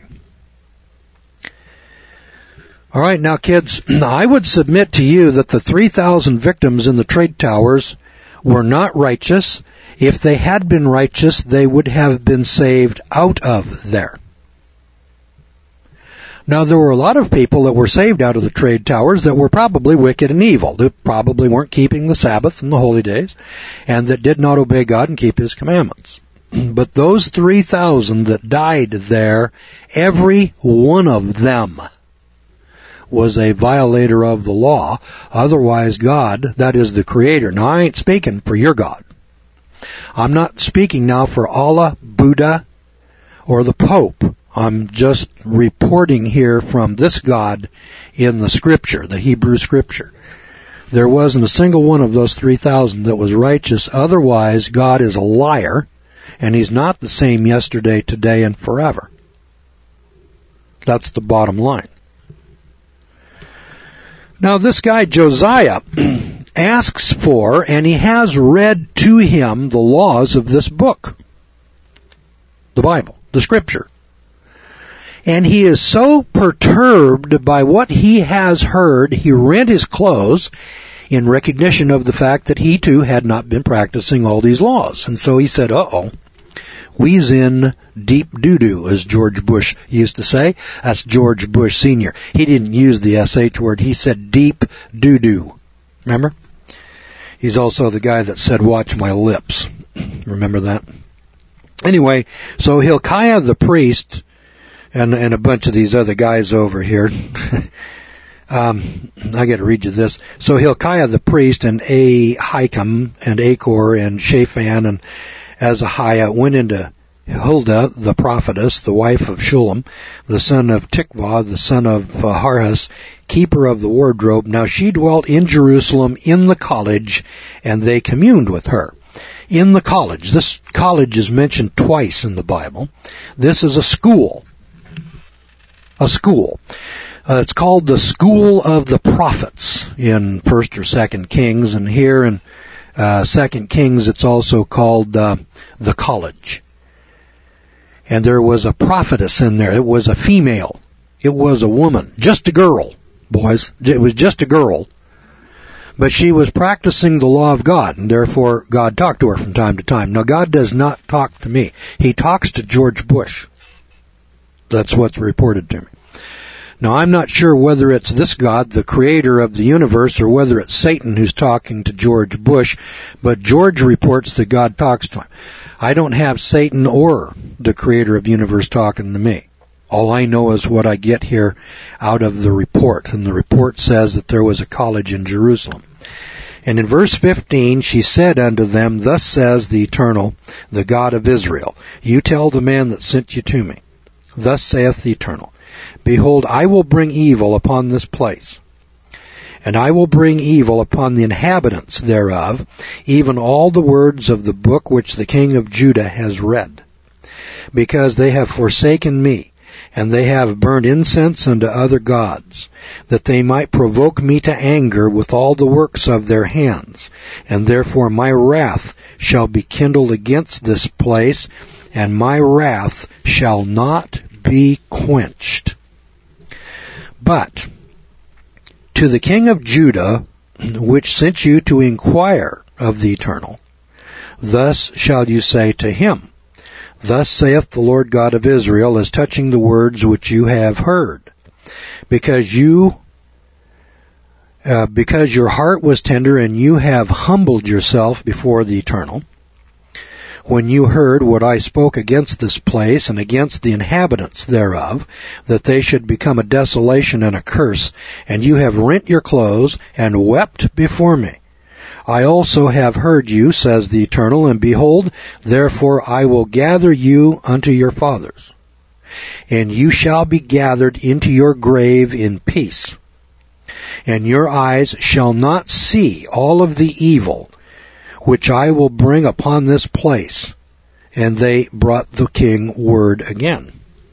All right, now kids, I would submit to you that the 3,000 victims in the trade towers were not righteous. If they had been righteous, they would have been saved out of there. Now, there were a lot of people that were saved out of the trade towers that were probably wicked and evil, that probably weren't keeping the Sabbath and the holy days, and that did not obey God and keep His commandments. But those 3,000 that died there, every one of them was a violator of the law. Otherwise, God, that is the Creator. Now, I ain't speaking for your God. I'm not speaking now for Allah, Buddha, or the Pope. I'm just reporting here from this God in the Scripture, the Hebrew Scripture. There wasn't a single one of those 3,000 that was righteous. Otherwise, God is a liar, and He's not the same yesterday, today, and forever. That's the bottom line. Now, this guy Josiah asks for, and he has read to him the laws of this book, the Bible, the Scripture. And he is so perturbed by what he has heard, he rent his clothes in recognition of the fact that he too had not been practicing all these laws. And so he said, We's in deep doo-doo, as George Bush used to say. That's George Bush Sr. He didn't use the SH word. He said deep doo-doo. Remember? He's also the guy that said, watch my lips. Remember that? Anyway, so Hilkiah the priest and a bunch of these other guys over here. I got to read you this. So Hilkiah the priest and Ahikam and Achor and Shaphan and Azahiah went into Huldah the prophetess, the wife of Shullam, the son of Tikvah, the son of Harhas, keeper of the wardrobe. Now she dwelt in Jerusalem in the college, and they communed with her. In the college. This college is mentioned twice in the Bible. This is a school. A school. It's called the School of the Prophets in 1st or 2nd Kings, and here in 2nd Kings it's also called the college. And there was a prophetess in there. It was a female. It was a woman. Just a girl, boys. It was just a girl. But she was practicing the law of God, and therefore God talked to her from time to time. Now, God does not talk to me. He talks to George Bush. That's what's reported to me. Now, I'm not sure whether it's this God, the creator of the universe, or whether it's Satan who's talking to George Bush, but George reports that God talks to him. I don't have Satan or the creator of the universe talking to me. All I know is what I get here out of the report. And the report says that there was a college in Jerusalem. And in verse 15, she said unto them, Thus says the Eternal, the God of Israel, You tell the man that sent you to me. Thus saith the Eternal, Behold, I will bring evil upon this place, and I will bring evil upon the inhabitants thereof, even all the words of the book which the king of Judah has read, because they have forsaken me, and they have burned incense unto other gods, that they might provoke me to anger with all the works of their hands. And therefore my wrath shall be kindled against this place, and my wrath shall not be quenched. But to the king of Judah, which sent you to inquire of the Eternal, thus shall you say to him, Thus saith the Lord God of Israel, as touching the words which you have heard, because your heart was tender, and you have humbled yourself before the Eternal, when you heard what I spoke against this place and against the inhabitants thereof, that they should become a desolation and a curse, and you have rent your clothes and wept before me. I also have heard you, says the Eternal, and behold, therefore I will gather you unto your fathers, and you shall be gathered into your grave in peace, and your eyes shall not see all of the evil which I will bring upon this place. And they brought the king word again.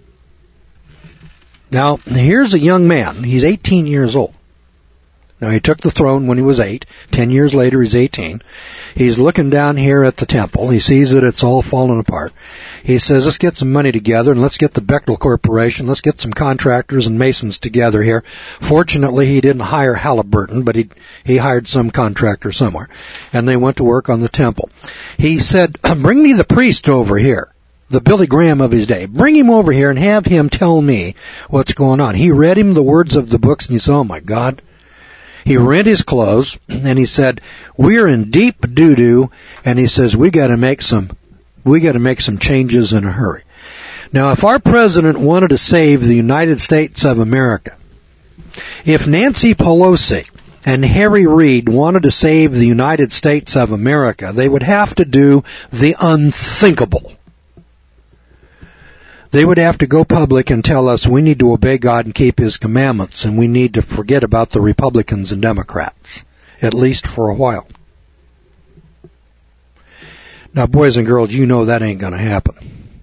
Now, here's a young man. He's 18 years old. Now, he took the throne when he was 8. 10 years later, he's 18. He's looking down here at the temple. He sees that it's all fallen apart. He says, let's get some money together, and let's get the Bechtel Corporation. Let's get some contractors and masons together here. Fortunately, he didn't hire Halliburton, but he hired some contractor somewhere. And they went to work on the temple. He said, bring me the priest over here, the Billy Graham of his day. Bring him over here and have him tell me what's going on. He read him the words of the books, and he said, oh, my God. He rent his clothes, and he said, we're in deep doo-doo, and he says, we got to make some changes in a hurry. Now, if our president wanted to save the United States of America, if Nancy Pelosi and Harry Reid wanted to save the United States of America, they would have to do the unthinkable. They would have to go public and tell us we need to obey God and keep His commandments, and we need to forget about the Republicans and Democrats, at least for a while. Now, boys and girls, you know that ain't going to happen.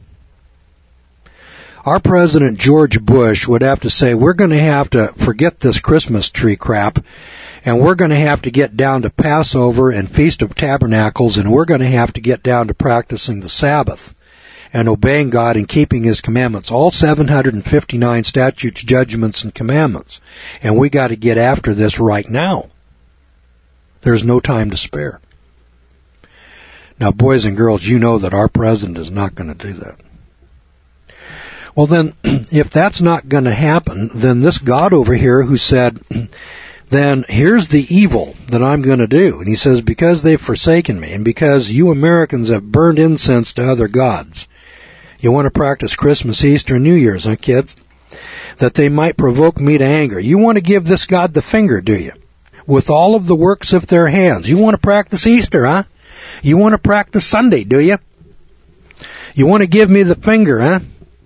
Our President George Bush would have to say, we're going to have to forget this Christmas tree crap, and we're going to have to get down to Passover and Feast of Tabernacles, and we're going to have to get down to practicing the Sabbath and obeying God and keeping His commandments, all 759 statutes, judgments, and commandments. And we got to get after this right now. There's no time to spare. Now, boys and girls, you know that our president is not going to do that. Well, then, if that's not going to happen, then this God over here who said, then here's the evil that I'm going to do. And he says, because they've forsaken me, and because you Americans have burned incense to other gods. You want to practice Christmas, Easter, and New Year's, huh, kids? That they might provoke me to anger. You want to give this God the finger, do you? With all of the works of their hands. You want to practice Easter, huh? You want to practice Sunday, do you? You want to give me the finger, huh?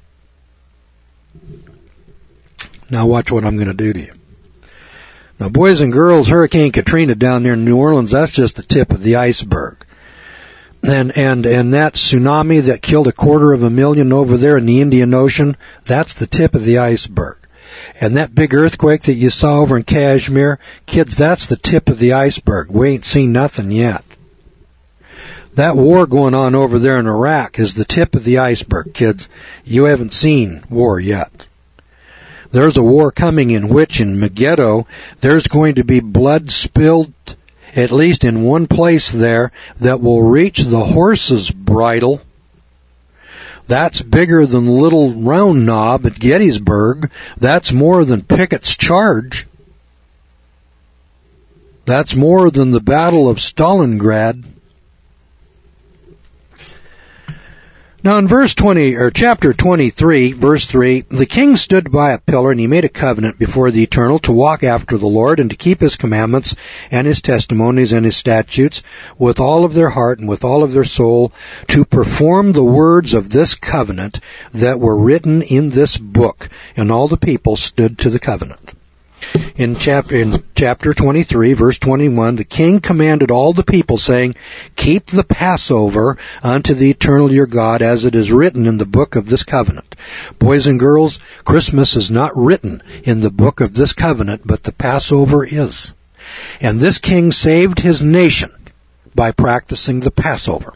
Now watch what I'm going to do to you. Now, boys and girls, Hurricane Katrina down there in New Orleans, that's just the tip of the iceberg. And that tsunami that killed 250,000 over there in the Indian Ocean, that's the tip of the iceberg. And that big earthquake that you saw over in Kashmir, kids, that's the tip of the iceberg. We ain't seen nothing yet. That war going on over there in Iraq is the tip of the iceberg, kids. You haven't seen war yet. There's a war coming in which in Megiddo there's going to be blood spilled, at least in one place there, that will reach the horse's bridle. That's bigger than Little Round Knob at Gettysburg. That's more than Pickett's Charge. That's more than the Battle of Stalingrad. Now in chapter 23, verse 3, the king stood by a pillar and he made a covenant before the Eternal to walk after the Lord and to keep his commandments and his testimonies and his statutes with all of their heart and with all of their soul, to perform the words of this covenant that were written in this book. And all the people stood to the covenant. In chapter 23, verse 21, the king commanded all the people, saying, keep the Passover unto the Eternal your God, as it is written in the book of this covenant. Boys and girls, Christmas is not written in the book of this covenant, but the Passover is. And this king saved his nation by practicing the Passover.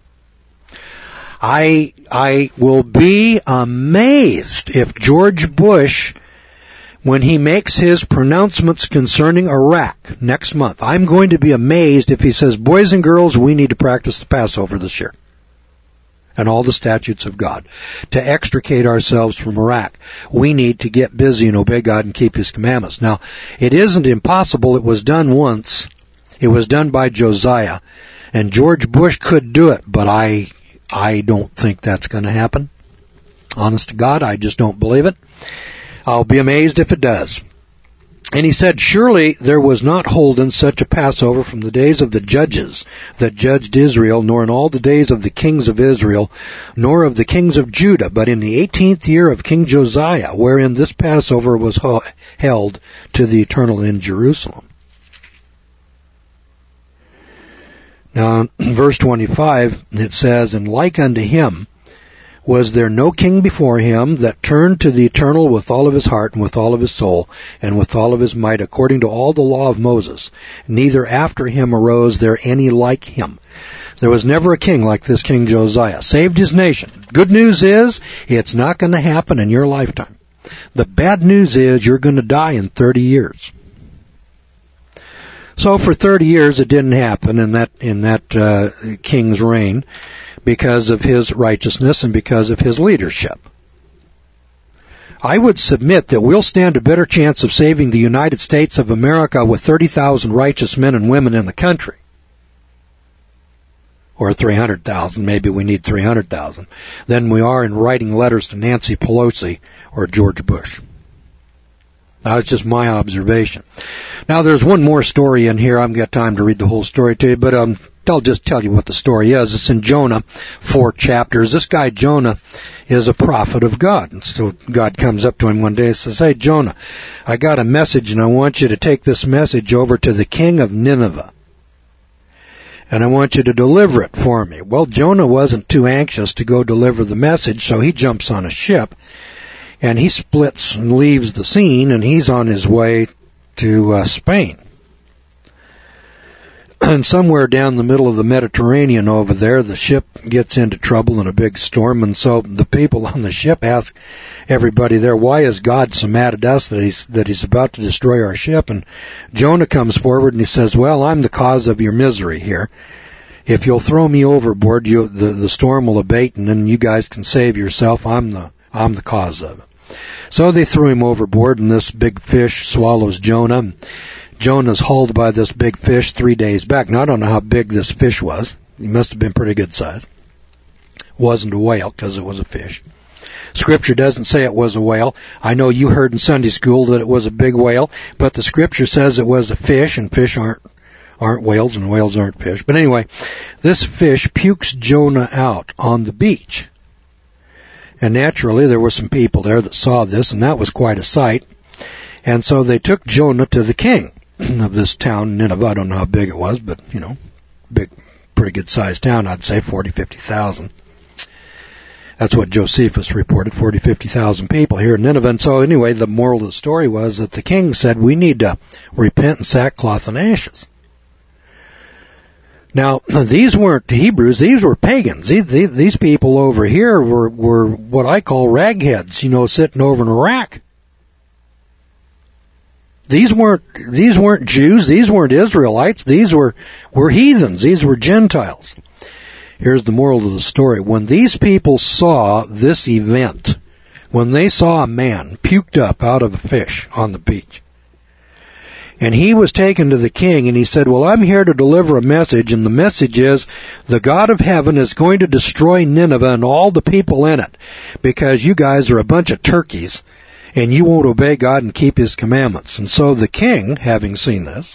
I will be amazed if George Bush, when he makes his pronouncements concerning Iraq next month, I'm going to be amazed if he says, boys and girls, we need to practice the Passover this year and all the statutes of God. To extricate ourselves from Iraq, we need to get busy and obey God and keep his commandments. Now, it isn't impossible. It was done once. It was done by Josiah, and George Bush could do it, but I don't think that's going to happen. Honest to God, I just don't believe it. I'll be amazed if it does. And he said, surely there was not holden such a Passover from the days of the judges that judged Israel, nor in all the days of the kings of Israel, nor of the kings of Judah, but in the 18th year of King Josiah, wherein this Passover was held to the Eternal in Jerusalem. Now, in verse 25, it says, and like unto him, was there no king before him that turned to the Eternal with all of his heart and with all of his soul and with all of his might, according to all the law of Moses? Neither after him arose there any like him. There was never a king like this King Josiah. Saved his nation. Good news is, it's not going to happen in your lifetime. The bad news is, you're going to die in 30 years. So for 30 years it didn't happen in that king's reign, because of his righteousness and because of his leadership. I would submit that we'll stand a better chance of saving the United States of America with 30,000 righteous men and women in the country, or 300,000, maybe we need 300,000, than we are in writing letters to Nancy Pelosi or George Bush. That's just my observation. Now, there's one more story in here. I haven't got time to read the whole story to you, but I'll just tell you what the story is. It's in Jonah, 4 chapters. This guy, Jonah, is a prophet of God. And so God comes up to him one day and says, hey, Jonah, I got a message, and I want you to take this message over to the king of Nineveh. And I want you to deliver it for me. Well, Jonah wasn't too anxious to go deliver the message, so he jumps on a ship, and he splits and leaves the scene, and he's on his way to Spain. And somewhere down the middle of the Mediterranean over there, the ship gets into trouble in a big storm, and so the people on the ship ask everybody there, why is God so mad at us that he's about to destroy our ship? And Jonah comes forward and he says, well, I'm the cause of your misery here. if you'll throw me overboard, the storm will abate, and then you guys can save yourself. I'm the cause of it. So they threw him overboard, and this big fish swallows Jonah. Jonah's hauled by this big fish 3 days back. Now, I don't know how big this fish was. He must have been pretty good size. Wasn't a whale, because it was a fish. Scripture doesn't say it was a whale. I know you heard in Sunday school that it was a big whale, but the Scripture says it was a fish, and fish aren't whales, and whales aren't fish. But anyway, this fish pukes Jonah out on the beach. And naturally, there were some people there that saw this, and that was quite a sight. And so they took Jonah to the king of this town, Nineveh. I don't know how big it was, but, big, pretty good-sized town, I'd say, 40,000, 50,000. That's what Josephus reported, 40,000, 50,000 people here in Nineveh. And so anyway, the moral of the story was that the king said, we need to repent in sackcloth and ashes. Now, these weren't Hebrews, these were pagans. These people over here were what I call ragheads, sitting over in Iraq. These weren't Jews, these weren't Israelites, these were heathens, these were Gentiles. Here's the moral of the story. When these people saw this event, when they saw a man puked up out of a fish on the beach, and he was taken to the king, and he said, well, I'm here to deliver a message, and the message is, the God of heaven is going to destroy Nineveh and all the people in it, because you guys are a bunch of turkeys, and you won't obey God and keep His commandments. And so the king, having seen this,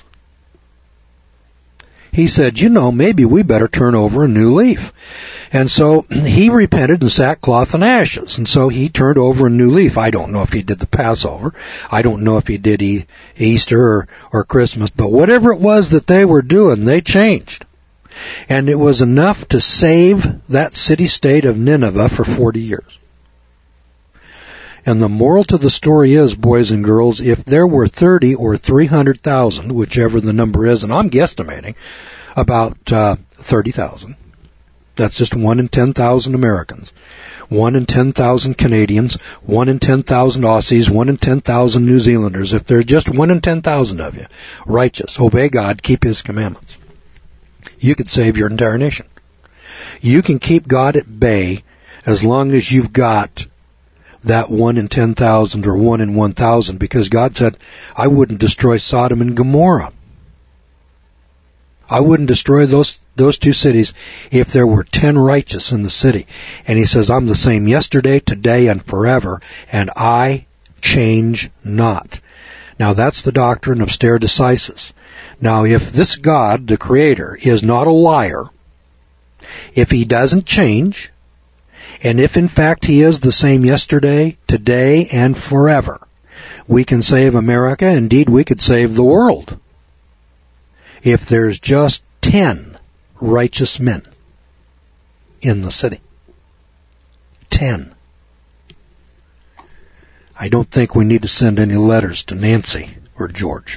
he said, maybe we better turn over a new leaf. And so he repented in sackcloth and ashes. And so he turned over a new leaf. I don't know if he did the Passover. I don't know if he did Easter or Christmas. But whatever it was that they were doing, they changed. And it was enough to save that city-state of Nineveh for 40 years. And the moral to the story is, boys and girls, if there were 30 or 300,000, whichever the number is, and I'm guesstimating about 30,000, that's just 1 in 10,000 Americans, 1 in 10,000 Canadians, 1 in 10,000 Aussies, 1 in 10,000 New Zealanders. If there's just 1 in 10,000 of you, righteous, obey God, keep His commandments, you could save your entire nation. You can keep God at bay as long as you've got that 1 in 10,000 or 1 in 1,000, because God said, I wouldn't destroy Sodom and Gomorrah. I wouldn't destroy those two cities if there were 10 righteous in the city. And He says, I'm the same yesterday, today, and forever, and I change not. Now that's the doctrine of stare decisis. Now if this God, the Creator, is not a liar, if He doesn't change, and if in fact He is the same yesterday, today, and forever, we can save America. Indeed, we could save the world. If there's just 10 righteous men in the city. 10. I don't think we need to send any letters to Nancy or George.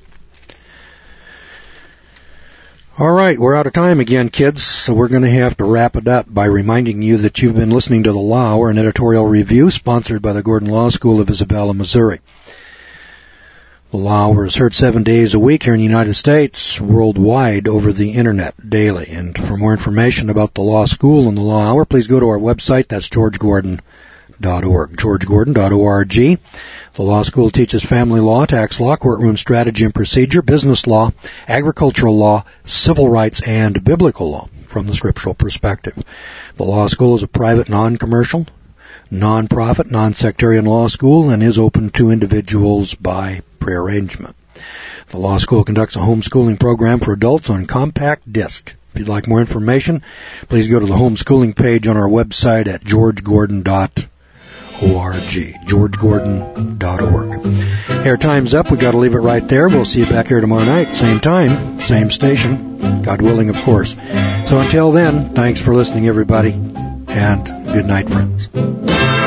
All right, we're out of time again, kids, so we're going to have to wrap it up by reminding you that you've been listening to The Law Hour, an editorial review sponsored by the Gordon Law School of Isabella, Missouri. The Law Hour is heard 7 days a week here in the United States, worldwide over the Internet daily. And for more information about the Law School and the Law Hour, please go to our website. That's georgegordon.org. georgegordon.org. The Law School teaches family law, tax law, courtroom strategy and procedure, business law, agricultural law, civil rights, and biblical law from the scriptural perspective. The Law School is a private, non-commercial, non-profit, non-sectarian law school and is open to individuals by prearrangement. The Law School conducts a homeschooling program for adults on compact disc. If you'd like more information, please go to the homeschooling page on our website at georgegordon.org. georgegordon.org. Our time's up. We've got to leave it right there. We'll see you back here tomorrow night. Same time, same station. God willing, of course. So until then, thanks for listening, everybody, and good night, friends.